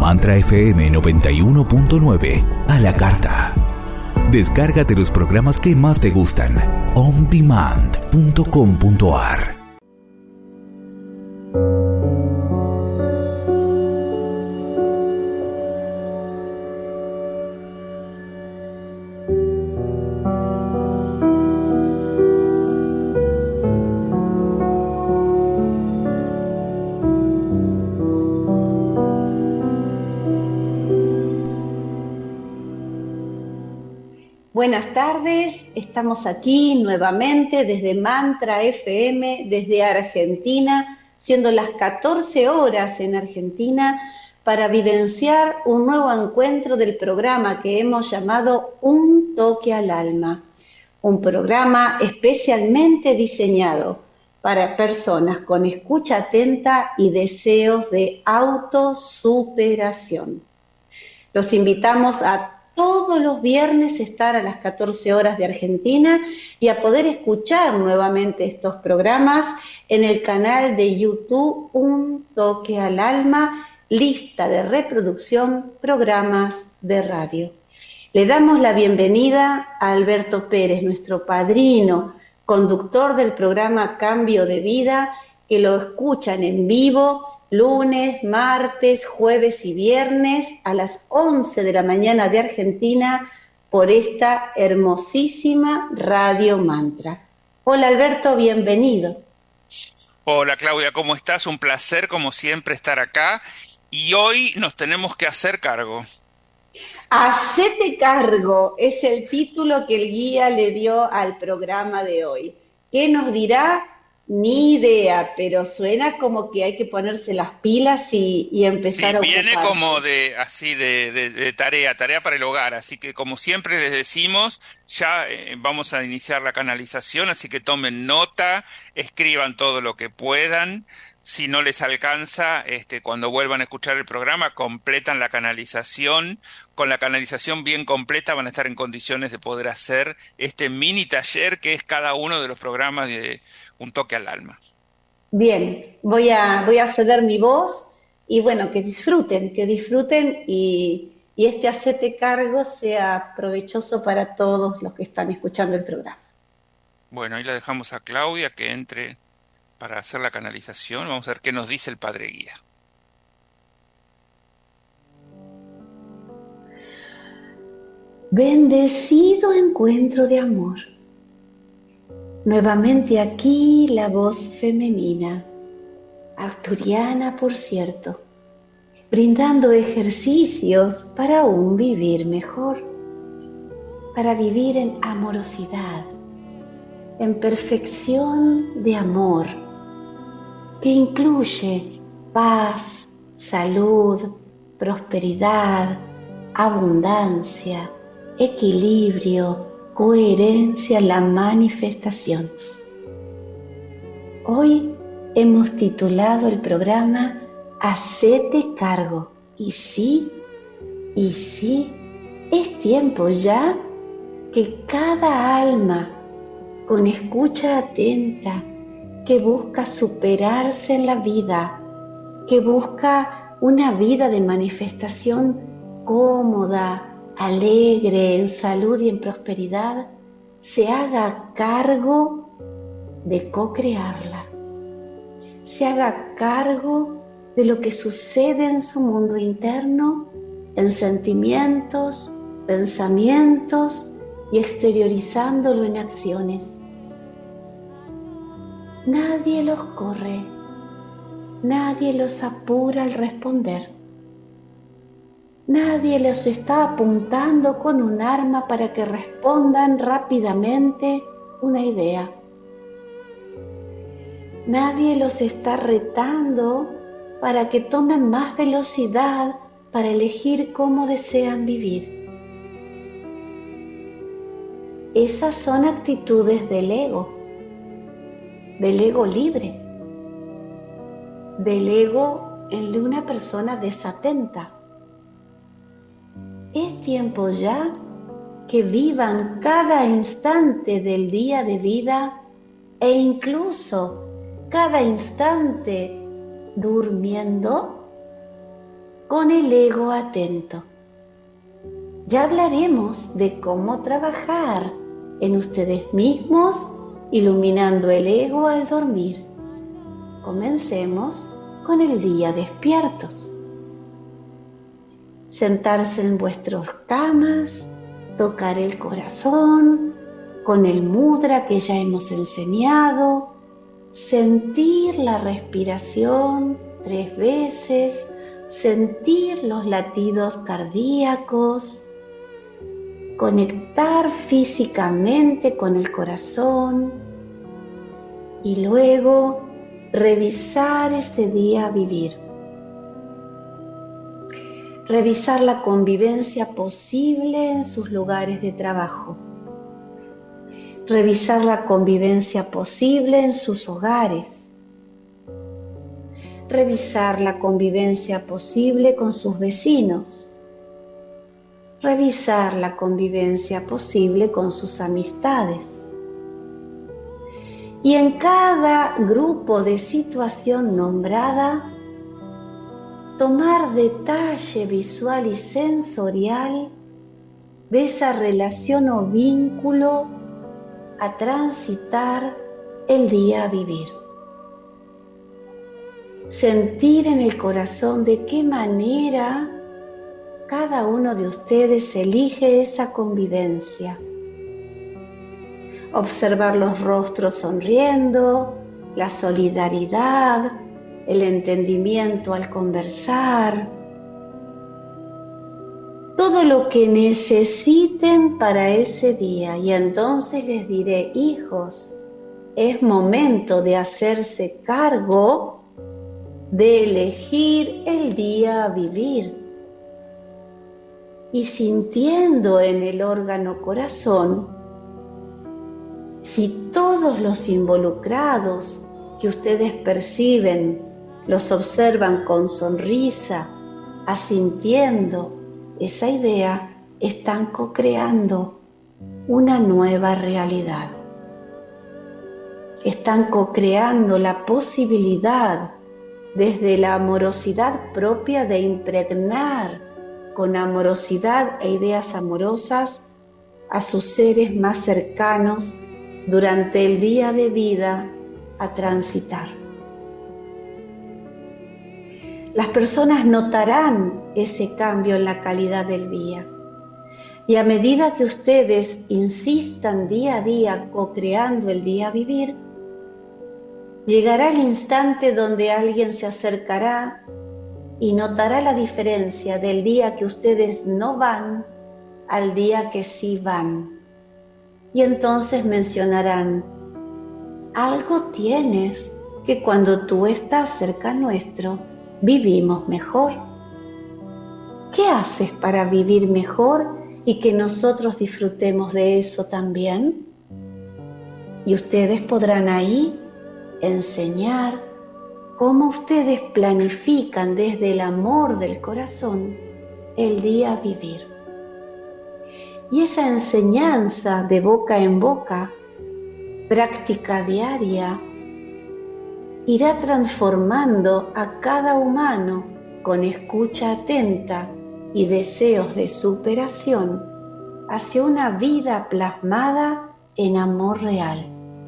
Mantra FM 91.9 a la carta. Descárgate los programas que más te gustan. ondemand.com.ar. Buenas tardes, estamos aquí nuevamente desde Mantra FM, desde Argentina, siendo las 14 horas en Argentina, para vivenciar un nuevo encuentro del programa que hemos llamado Un Toque al Alma, un programa especialmente diseñado para personas con escucha atenta y deseos de autosuperación. Los invitamos a todos los viernes estar a las 14 horas de Argentina y a poder escuchar nuevamente estos programas en el canal de YouTube Un Toque al Alma, lista de reproducción, programas de radio. Le damos la bienvenida a Alberto Pérez, nuestro padrino, conductor del programa Cambio de Vida, que lo escuchan en vivo lunes, martes, jueves y viernes a las 11 de la mañana de Argentina por esta hermosísima Radio Mantra. Hola Alberto, bienvenido. Hola Claudia, ¿cómo estás? Un placer como siempre estar acá y hoy nos tenemos que hacer cargo. Hacete cargo es el título que el guía le dio al programa de hoy. ¿Qué nos dirá? Ni idea, pero suena como que hay que ponerse las pilas y empezar a ocuparse. Viene como de tarea para el hogar, así que como siempre les decimos, ya vamos a iniciar la canalización, así que tomen nota, escriban todo lo que puedan. Si no les alcanza, cuando vuelvan a escuchar el programa, completan la canalización. Con la canalización bien completa van a estar en condiciones de poder hacer este mini taller que es cada uno de los programas de Un Toque al Alma. Bien, voy a ceder mi voz y bueno, que disfruten y este hacete cargo sea provechoso para todos los que están escuchando el programa. Bueno, ahí la dejamos a Claudia que entre para hacer la canalización. Vamos a ver qué nos dice el Padre Guía. Bendecido encuentro de amor. Nuevamente aquí la voz femenina, arturiana por cierto, brindando ejercicios para un vivir mejor, para vivir en amorosidad, en perfección de amor, que incluye paz, salud, prosperidad, abundancia, equilibrio, coherencia, la manifestación. Hoy hemos titulado el programa Hacete cargo. Y sí, es tiempo ya que cada alma con escucha atenta, que busca superarse en la vida, que busca una vida de manifestación cómoda, alegre, en salud y en prosperidad, se haga cargo de co-crearla, se haga cargo de lo que sucede en su mundo interno, en sentimientos, pensamientos y exteriorizándolo en acciones. Nadie los corre, nadie los apura al responder. Nadie los está apuntando con un arma para que respondan rápidamente una idea. Nadie los está retando para que tomen más velocidad para elegir cómo desean vivir. Esas son actitudes del ego libre, del ego en de una persona desatenta. Es tiempo ya que vivan cada instante del día de vida e incluso cada instante durmiendo con el ego atento. Ya hablaremos de cómo trabajar en ustedes mismos, iluminando el ego al dormir. Comencemos con el día despiertos. Sentarse en vuestras camas, tocar el corazón con el mudra que ya hemos enseñado, sentir la respiración 3 veces, sentir los latidos cardíacos, conectar físicamente con el corazón y luego revisar ese día a vivir. Revisar la convivencia posible en sus lugares de trabajo. Revisar la convivencia posible en sus hogares. Revisar la convivencia posible con sus vecinos. Revisar la convivencia posible con sus amistades. Y en cada grupo de situación nombrada, tomar detalle visual y sensorial de esa relación o vínculo a transitar el día a vivir. Sentir en el corazón de qué manera cada uno de ustedes elige esa convivencia. Observar los rostros sonriendo, la solidaridad, el entendimiento al conversar. Todo lo que necesiten para ese día. Y entonces les diré, hijos, es momento de hacerse cargo de elegir el día a vivir. Y sintiendo en el órgano corazón, si todos los involucrados que ustedes perciben los observan con sonrisa, asintiendo esa idea, están co-creando una nueva realidad. Están co-creando la posibilidad desde la amorosidad propia de impregnar con amorosidad e ideas amorosas a sus seres más cercanos durante el día de vida a transitar. Las personas notarán ese cambio en la calidad del día. Y a medida que ustedes insistan día a día co-creando el día a vivir, llegará el instante donde alguien se acercará y notará la diferencia del día que ustedes no van al día que sí van. Y entonces mencionarán, algo tienes que cuando tú estás cerca nuestro, vivimos mejor. ¿Qué haces para vivir mejor y que nosotros disfrutemos de eso también? Y ustedes podrán ahí enseñar cómo ustedes planifican desde el amor del corazón el día a vivir. Y esa enseñanza de boca en boca, práctica diaria, irá transformando a cada humano con escucha atenta y deseos de superación hacia una vida plasmada en amor real.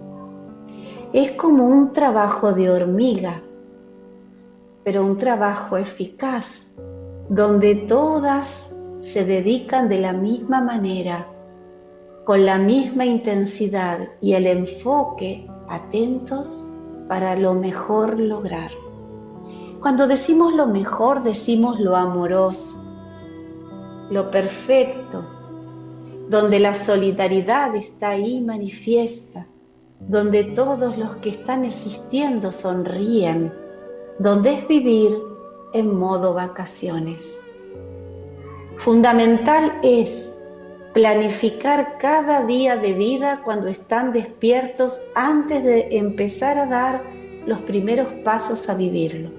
Es como un trabajo de hormiga, pero un trabajo eficaz, donde todas se dedican de la misma manera, con la misma intensidad y el enfoque atentos para lo mejor lograr. Cuando decimos lo mejor, decimos lo amoroso, lo perfecto, donde la solidaridad está ahí manifiesta, donde todos los que están existiendo sonríen, donde es vivir en modo vacaciones. Fundamental es planificar cada día de vida cuando están despiertos antes de empezar a dar los primeros pasos a vivirlo.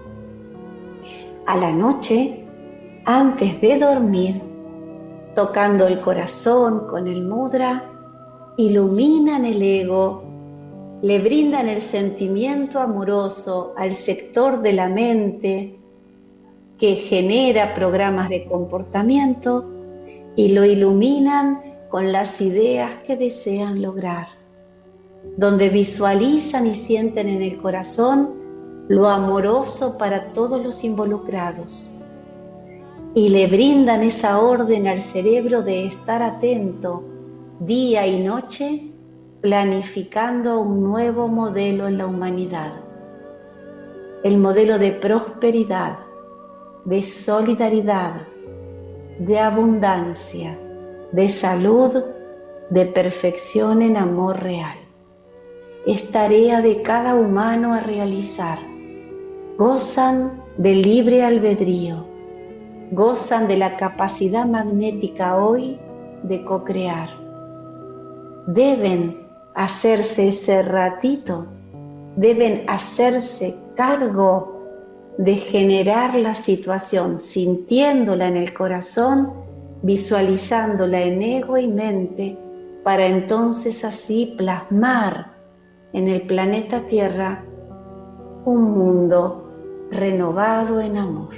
A la noche, antes de dormir, tocando el corazón con el mudra, iluminan el ego, le brindan el sentimiento amoroso al sector de la mente que genera programas de comportamiento y lo iluminan con las ideas que desean lograr, donde visualizan y sienten en el corazón lo amoroso para todos los involucrados y le brindan esa orden al cerebro de estar atento día y noche, planificando un nuevo modelo en la humanidad, el modelo de prosperidad, de solidaridad, de abundancia, de salud, de perfección en amor real. Es tarea de cada humano a realizar. Gozan del libre albedrío, gozan de la capacidad magnética hoy de co-crear. Deben hacerse ese ratito, deben hacerse cargo de generar la situación, sintiéndola en el corazón, visualizándola en ego y mente, para entonces así plasmar en el planeta Tierra un mundo renovado en amor.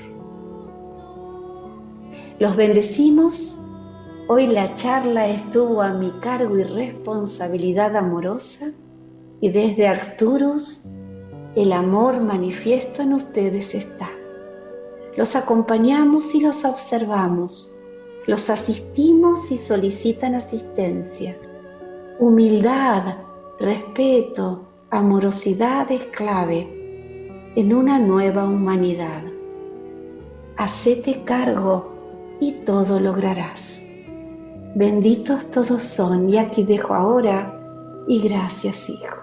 Los bendecimos. Hoy la charla estuvo a mi cargo y responsabilidad amorosa, y desde Arcturus el amor manifiesto en ustedes está. Los acompañamos y los observamos, los asistimos y solicitan asistencia. Humildad, respeto, amorosidad es clave en una nueva humanidad. Hacete cargo y todo lograrás. Benditos todos son, y aquí dejo ahora, y gracias, hijos.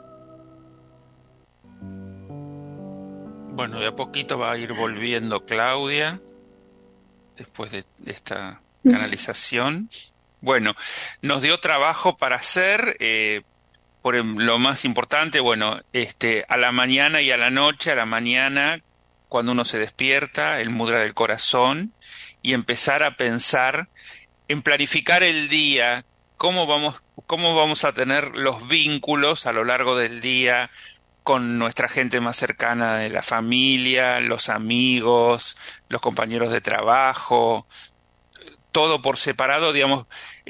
Bueno, de a poquito va a ir volviendo Claudia, después de esta canalización. Bueno, nos dio trabajo para hacer, lo más importante, bueno, a la mañana y a la noche, a la mañana, cuando uno se despierta, el mudra del corazón, y empezar a pensar en planificar el día, cómo vamos a tener los vínculos a lo largo del día con nuestra gente más cercana de la familia, los amigos, los compañeros de trabajo, todo por separado, digamos,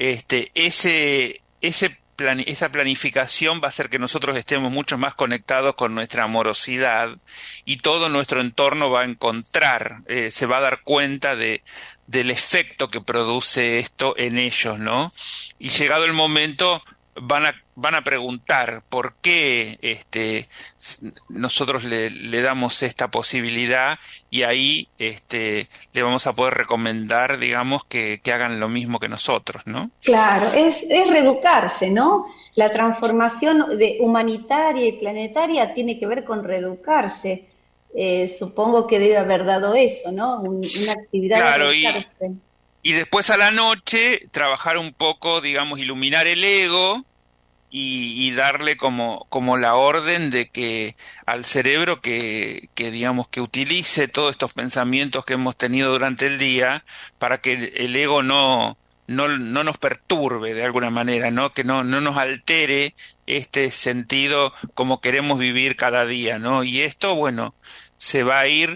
esa planificación va a hacer que nosotros estemos mucho más conectados con nuestra amorosidad, y todo nuestro entorno va a encontrar, se va a dar cuenta del efecto que produce esto en ellos, ¿no? Y llegado el momento van a preguntar por qué nosotros le damos esta posibilidad, y ahí le vamos a poder recomendar, digamos, que hagan lo mismo que nosotros, ¿no? Claro, es reeducarse, ¿no? La transformación humanitaria y planetaria tiene que ver con reeducarse. Supongo que debe haber dado eso, ¿no? Una actividad claro, de reeducarse. Y después a la noche trabajar un poco, digamos, iluminar el ego y darle como la orden de que al cerebro que digamos que utilice todos estos pensamientos que hemos tenido durante el día para que el ego no nos perturbe de alguna manera, ¿no? Que no nos altere este sentido como queremos vivir cada día, ¿no? Y esto, bueno, se va a ir,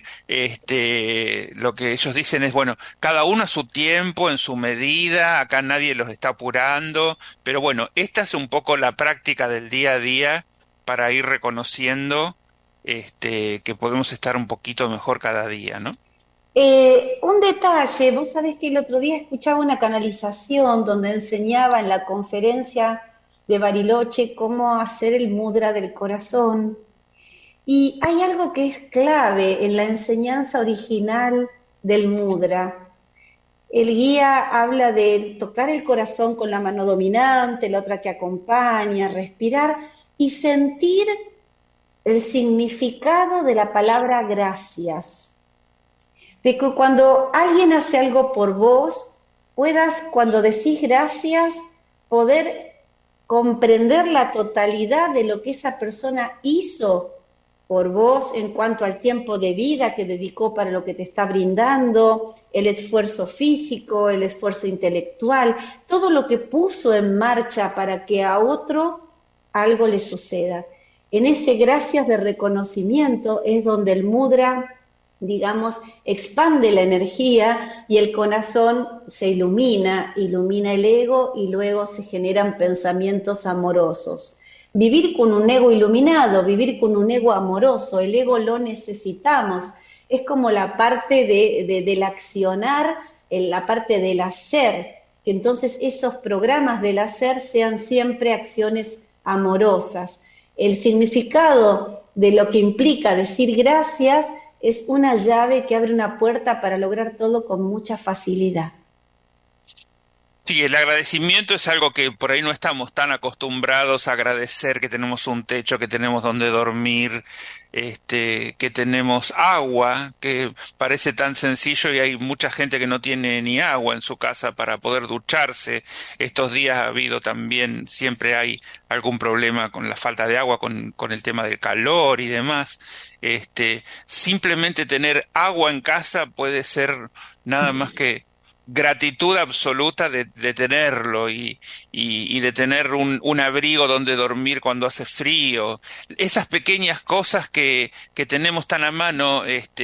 lo que ellos dicen es, bueno, cada uno a su tiempo, en su medida, acá nadie los está apurando, pero bueno, esta es un poco la práctica del día a día para ir reconociendo, que podemos estar un poquito mejor cada día, ¿no? Un detalle, vos sabés que el otro día escuchaba una canalización donde enseñaba en la conferencia de Bariloche cómo hacer el mudra del corazón. Y hay algo que es clave en la enseñanza original del mudra. El guía habla de tocar el corazón con la mano dominante, la otra que acompaña, respirar y sentir el significado de la palabra gracias. De que cuando alguien hace algo por vos, puedas, cuando decís gracias, poder comprender la totalidad de lo que esa persona hizo por vos en cuanto al tiempo de vida que dedicó para lo que te está brindando, el esfuerzo físico, el esfuerzo intelectual, todo lo que puso en marcha para que a otro algo le suceda. En ese gracias de reconocimiento es donde el mudra digamos, expande la energía y el corazón se ilumina el ego y luego se generan pensamientos amorosos. Vivir con un ego iluminado, vivir con un ego amoroso, el ego lo necesitamos, es como la parte del accionar, la parte del hacer, que entonces esos programas del hacer sean siempre acciones amorosas. El significado de lo que implica decir gracias es una llave que abre una puerta para lograr todo con mucha facilidad. Sí, el agradecimiento es algo que por ahí no estamos tan acostumbrados a agradecer, que tenemos un techo, que tenemos donde dormir, que tenemos agua, que parece tan sencillo y hay mucha gente que no tiene ni agua en su casa para poder ducharse. Estos días ha habido también, siempre hay algún problema con la falta de agua, con el tema del calor y demás. Simplemente tener agua en casa puede ser nada más que gratitud absoluta de tenerlo y de tener un abrigo donde dormir cuando hace frío. Esas pequeñas cosas que tenemos tan a mano,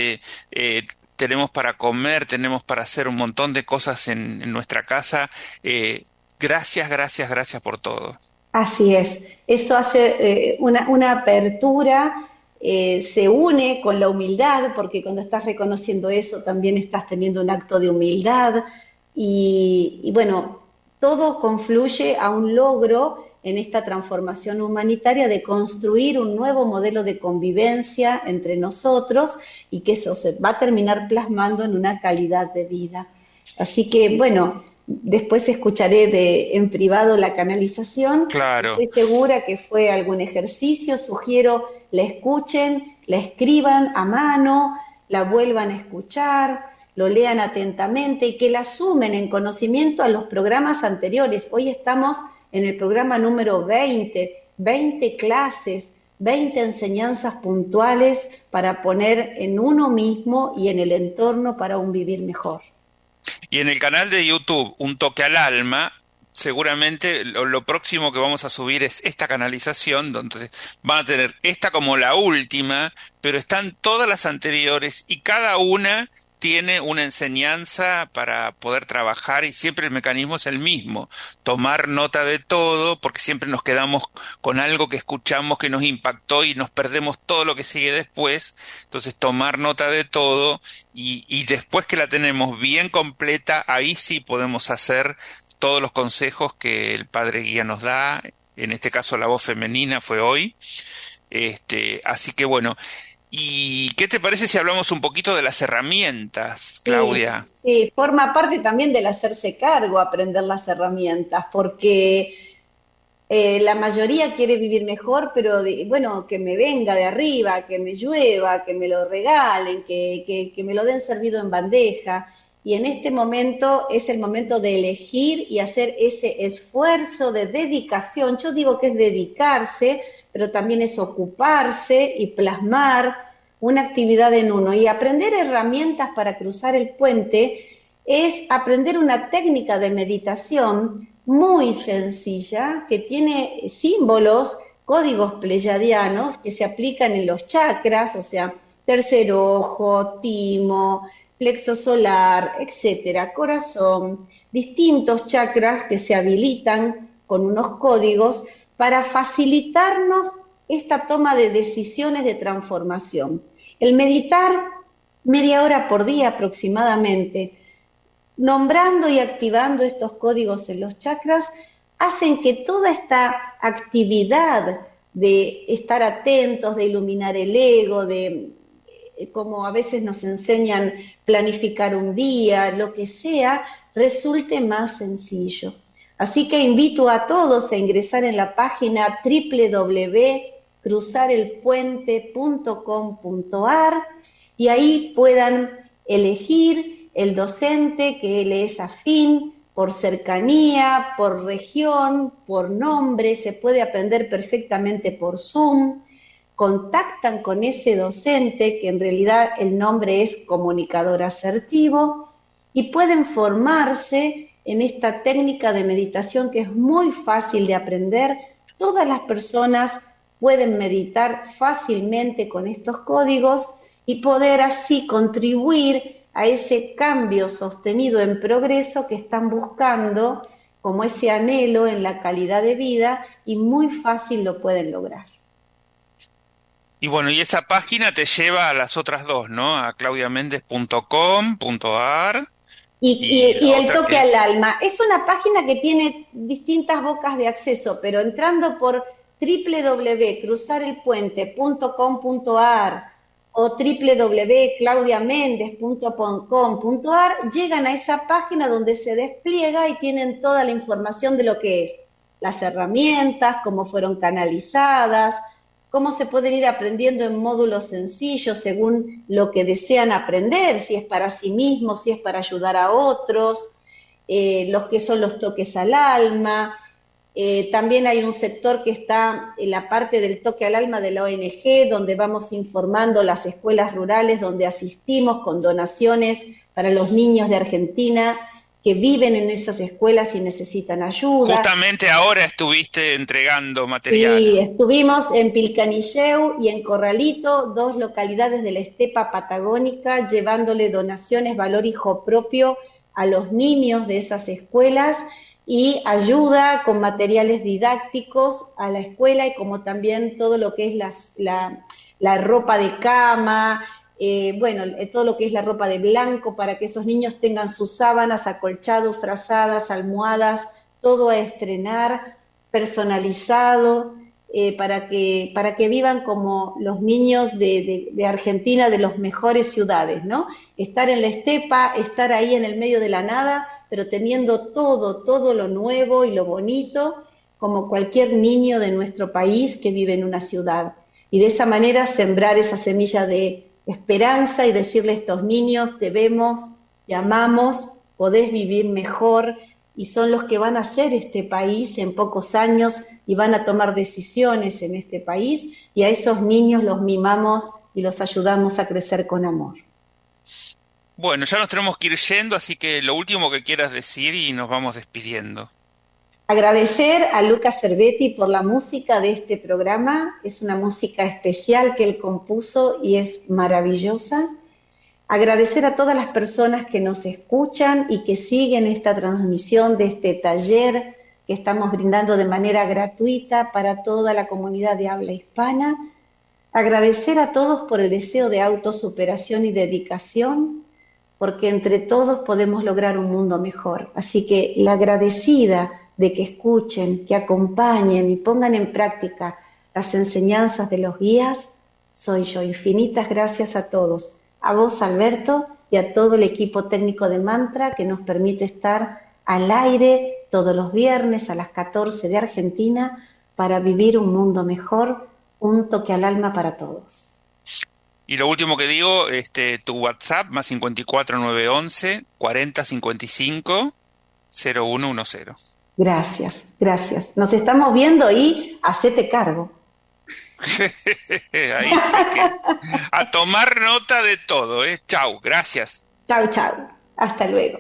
tenemos para comer, tenemos para hacer un montón de cosas en nuestra casa. Gracias, gracias, gracias por todo. Así es, eso hace una apertura, se une con la humildad, porque cuando estás reconociendo eso también estás teniendo un acto de humildad y bueno, todo confluye a un logro en esta transformación humanitaria de construir un nuevo modelo de convivencia entre nosotros y que eso se va a terminar plasmando en una calidad de vida. Así que bueno, después escucharé en privado la canalización. Claro. Estoy segura que fue algún ejercicio, sugiero la escuchen, la escriban a mano, la vuelvan a escuchar, lo lean atentamente y que la sumen en conocimiento a los programas anteriores. Hoy estamos en el programa número 20 clases, 20 enseñanzas puntuales para poner en uno mismo y en el entorno para un vivir mejor. Y en el canal de YouTube, Un Toque al Alma, seguramente lo próximo que vamos a subir es esta canalización, donde van a tener esta como la última, pero están todas las anteriores y cada una tiene una enseñanza para poder trabajar y siempre el mecanismo es el mismo, tomar nota de todo, porque siempre nos quedamos con algo que escuchamos que nos impactó y nos perdemos todo lo que sigue después. Entonces tomar nota de todo y después que la tenemos bien completa, ahí sí podemos hacer todos los consejos que el Padre Guía nos da. En este caso la voz femenina fue hoy. Así que bueno, ¿y qué te parece si hablamos un poquito de las herramientas, Claudia? Sí, forma parte también del hacerse cargo, aprender las herramientas, porque la mayoría quiere vivir mejor, pero bueno, que me venga de arriba, que me llueva, que me lo regalen, que me lo den servido en bandeja. Y en este momento es el momento de elegir y hacer ese esfuerzo de dedicación. Yo digo que es dedicarse, pero también es ocuparse y plasmar una actividad en uno. Y aprender herramientas para cruzar el puente es aprender una técnica de meditación muy sencilla, que tiene símbolos, códigos pleyadianos que se aplican en los chakras, o sea, tercer ojo, timo, plexo solar, etcétera, corazón, distintos chakras que se habilitan con unos códigos para facilitarnos esta toma de decisiones de transformación. El meditar media hora por día aproximadamente, nombrando y activando estos códigos en los chakras, hacen que toda esta actividad de estar atentos, de iluminar el ego, de como a veces nos enseñan planificar un día, lo que sea, resulte más sencillo. Así que invito a todos a ingresar en la página www.cruzarelpuente.com.ar y ahí puedan elegir el docente que le es afín por cercanía, por región, por nombre, se puede aprender perfectamente por Zoom. Contactan con ese docente, que en realidad el nombre es comunicador asertivo, y pueden formarse en esta técnica de meditación que es muy fácil de aprender. Todas las personas pueden meditar fácilmente con estos códigos y poder así contribuir a ese cambio sostenido en progreso que están buscando, como ese anhelo en la calidad de vida, y muy fácil lo pueden lograr. Y bueno, y esa página te lleva a las otras dos, ¿no? A claudiamendez.com.ar. Y el toque al alma. Es una página que tiene distintas bocas de acceso, pero entrando por www.cruzarelpuente.com.ar o www.claudiamendez.com.ar, llegan a esa página donde se despliega y tienen toda la información de lo que es, las herramientas, cómo fueron canalizadas, cómo se pueden ir aprendiendo en módulos sencillos según lo que desean aprender, si es para sí mismos, si es para ayudar a otros, los que son los toques al alma. También hay un sector que está en la parte del toque al alma de la ONG, donde vamos informando las escuelas rurales donde asistimos con donaciones para los niños de Argentina que viven en esas escuelas y necesitan ayuda. Justamente ahora estuviste entregando material. Sí, estuvimos en Pilcanilleu y en Corralito, 2 localidades de la estepa patagónica, llevándole donaciones valor hijo propio a los niños de esas escuelas y ayuda con materiales didácticos a la escuela, y como también todo lo que es la ropa de cama, todo lo que es la ropa de blanco para que esos niños tengan sus sábanas, acolchados, frazadas, almohadas, todo a estrenar, personalizado, para que vivan como los niños de Argentina, de las mejores ciudades, ¿no? Estar en la estepa, estar ahí en el medio de la nada, pero teniendo todo lo nuevo y lo bonito, como cualquier niño de nuestro país que vive en una ciudad. Y de esa manera sembrar esa semilla de esperanza y decirle a estos niños: te vemos, te amamos, podés vivir mejor, y son los que van a hacer este país en pocos años y van a tomar decisiones en este país, y a esos niños los mimamos y los ayudamos a crecer con amor. Bueno, ya nos tenemos que ir yendo, así que lo último que quieras decir y nos vamos despidiendo. Agradecer a Lucas Cervetti por la música de este programa, es una música especial que él compuso y es maravillosa. Agradecer a todas las personas que nos escuchan y que siguen esta transmisión de este taller que estamos brindando de manera gratuita para toda la comunidad de habla hispana. Agradecer a todos por el deseo de autosuperación y dedicación, porque entre todos podemos lograr un mundo mejor. Así que la agradecida de que escuchen, que acompañen y pongan en práctica las enseñanzas de los guías, soy yo. Infinitas gracias a todos, a vos, Alberto, y a todo el equipo técnico de Mantra que nos permite estar al aire todos los viernes a las 14 de Argentina para vivir un mundo mejor, un toque al alma para todos. Y lo último que digo, tu WhatsApp, más 54 911 40 55 0110. Gracias. Nos estamos viendo y hacete cargo. Ahí sí que a tomar nota de todo, ¿eh? Chau, gracias. Chau. Hasta luego.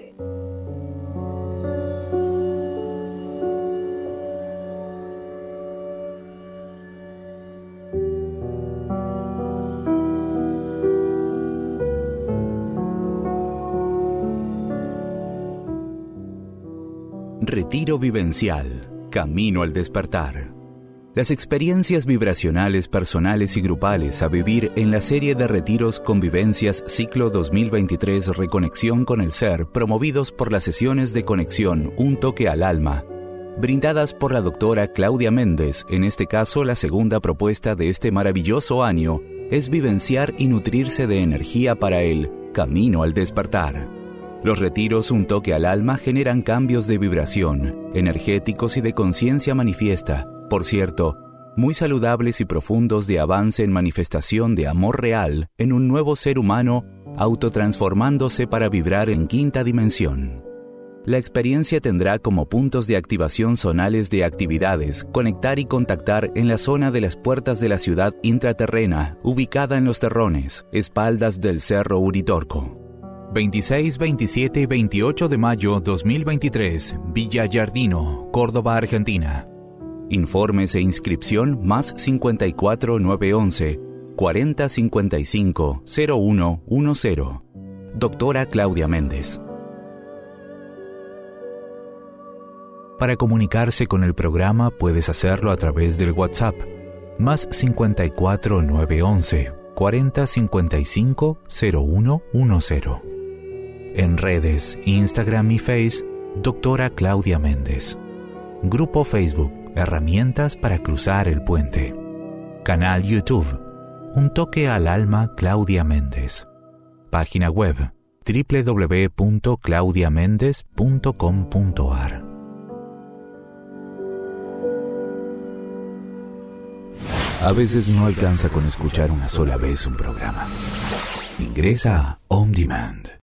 Retiro vivencial, camino al despertar. Las experiencias vibracionales personales y grupales a vivir en la serie de retiros Convivencias Ciclo 2023 Reconexión con el Ser, promovidos por las sesiones de conexión Un Toque al Alma, brindadas por la doctora Claudia Méndez. En este caso, la segunda propuesta de este maravilloso año es vivenciar y nutrirse de energía para el camino al despertar. Los retiros Un Toque al Alma generan cambios de vibración, energéticos y de conciencia manifiesta, por cierto, muy saludables y profundos, de avance en manifestación de amor real en un nuevo ser humano, autotransformándose para vibrar en quinta dimensión. La experiencia tendrá como puntos de activación zonales de actividades, conectar y contactar en la zona de las puertas de la ciudad intraterrena, ubicada en los terrones, espaldas del Cerro Uritorco. 26, 27 y 28 de mayo 2023, Villa Yardino, Córdoba, Argentina. Informes e inscripción más 54 911 4055 0110. Doctora Claudia Méndez. Para comunicarse con el programa puedes hacerlo a través del WhatsApp más 54 911 4055 0110. En redes, Instagram y Face, Doctora Claudia Méndez. Grupo Facebook, Herramientas para cruzar el puente. Canal YouTube, Un toque al alma Claudia Méndez. Página web, www.claudiamendez.com.ar. A veces no alcanza con escuchar una sola vez un programa. Ingresa a On Demand.